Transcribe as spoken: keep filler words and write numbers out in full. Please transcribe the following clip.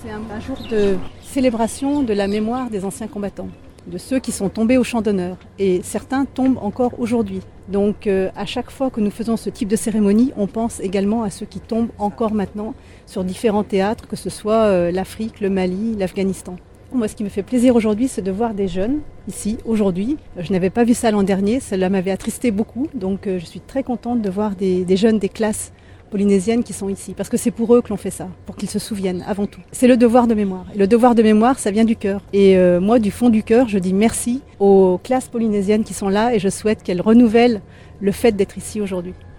C'est un, un jour de célébration de la mémoire des anciens combattants, de ceux qui sont tombés au champ d'honneur. Et certains tombent encore aujourd'hui. Donc euh, à chaque fois que nous faisons ce type de cérémonie, on pense également à ceux qui tombent encore maintenant sur différents théâtres, que ce soit euh, l'Afrique, le Mali, l'Afghanistan. Moi, ce qui me fait plaisir aujourd'hui, c'est de voir des jeunes ici, aujourd'hui. Je n'avais pas vu ça l'an dernier, cela m'avait attristé beaucoup. Donc euh, je suis très contente de voir des, des jeunes des classes polynésiennes qui sont ici, parce que c'est pour eux que l'on fait ça, pour qu'ils se souviennent avant tout. C'est le devoir de mémoire. Et le devoir de mémoire, ça vient du cœur. Et euh, moi, du fond du cœur, je dis merci aux classes polynésiennes qui sont là et je souhaite qu'elles renouvellent le fait d'être ici aujourd'hui.